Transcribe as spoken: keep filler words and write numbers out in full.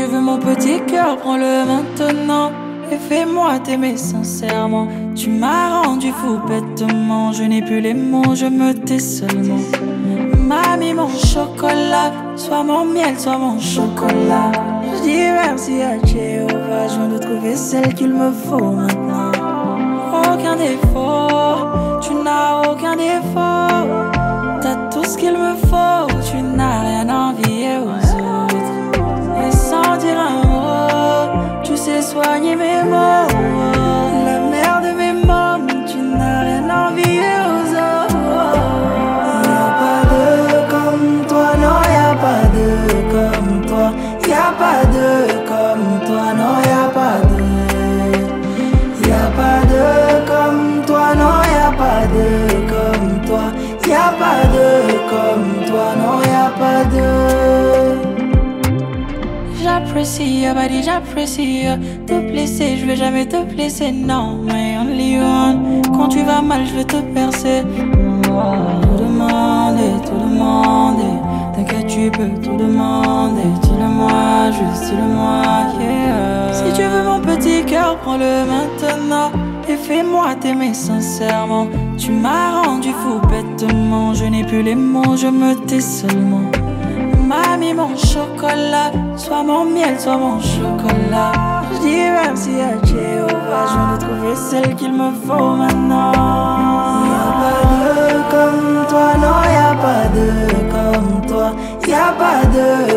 veux mon petit cœur, prends-le maintenant et fais-moi t'aimer sincèrement. Tu m'as rendu fou bêtement, je n'ai plus les mots, je me tais seulement. Mamie, mon chocolat, sois mon miel, sois mon chocolat. Je dis merci à Jéhovah, je viens de trouver celle qu'il me faut maintenant. Aucun défaut, tu n'as aucun défaut. T'as tout ce qu'il me faut, tu n'as rien à envier aux autres. Et sans dire un mot, tu sais soigner mes mots. La mère de mes mômes, tu n'as rien à envier aux autres. Y'a pas de comme toi, non, y'a pas de comme toi. Y'a pas de comme toi, non, y'a pas de. Y'a pas de comme toi, non, y'a pas de comme toi. Y'a pas de comme toi, non, y'a pas de. J'apprécie, body, j'apprécie te blesser, je vais jamais te blesser, non, my only one. Quand tu vas mal, je vais te percer. Tout demander, tout demander. T'inquiète, tu peux tout demander. Dis-le-moi, juste dis-le-moi, yeah. Si tu veux mon petit cœur, prends-le maintenant et fais-moi t'aimer sincèrement. Tu m'as rendu fou bêtement, je n'ai plus les mots, je me tais seulement. Mamie, mon chocolat, sois mon miel, sois mon chocolat. Je dis merci à Jéhovah, je viens de trouver celle qu'il me faut maintenant. Y'a pas de comme toi, non, y'a pas de comme toi. Y'a pas de